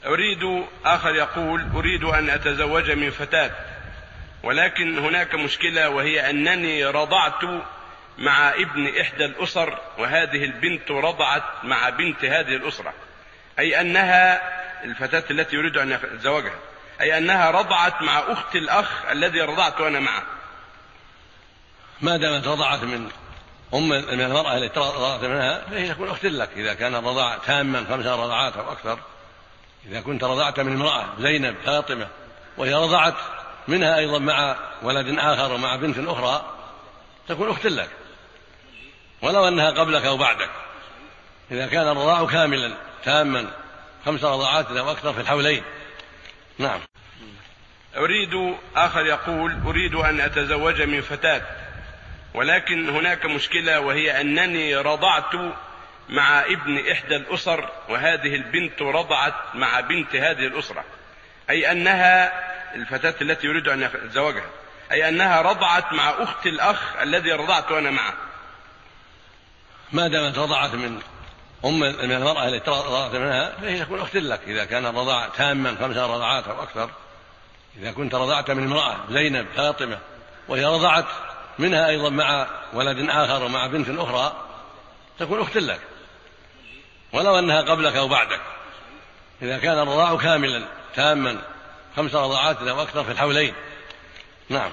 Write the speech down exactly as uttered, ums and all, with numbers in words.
أريد آخر يقول: أريد أن أتزوج من فتاة، ولكن هناك مشكلة، وهي أنني رضعت مع ابن إحدى الأسر، وهذه البنت رضعت مع بنت هذه الأسرة، أي أنها الفتاة التي يريد أن يتزوجها، أي أنها رضعت مع أخت الأخ الذي رضعت أنا معه. ما دامت رضعت من أم من المرأة التي رضعت منها فهي تكون أخت لك، إذا كان الرضاع تاما خمس رضعات أو أكثر. إذا كنت رضعت من امرأة زينب فاطمة وهي رضعت منها أيضا مع ولد آخر ومع بنت أخرى تكون أخت لك، ولو أنها قبلك أو بعدك، إذا كان الرضاع كاملا تاما خمس رضعات أو أكثر في الحولين. نعم. أريد آخر يقول: أريد أن أتزوج من فتاة، ولكن هناك مشكلة، وهي أنني رضعت مع ابن إحدى الأسر، وهذه البنت رضعت مع بنت هذه الأسرة، أي أنها الفتاة التي يريد أن يتزوجها، أي أنها رضعت مع أخت الأخ الذي رضعت أنا معه. ما دامت رضعت من أم من المرأة التي رضعت منها فهي تكون أخت لك، إذا كان الرضاع تاما خمس رضعات أو أكثر. إذا كنت رضعت من امرأة زينب فاطمة وهي رضعت منها أيضا مع ولد آخر ومع بنت أخرى تكون أخت لك، ولو أنها قبلك أو بعدك، إذا كان الرضاع كاملا تاما خمس رضعات أو أكثر في الحولين.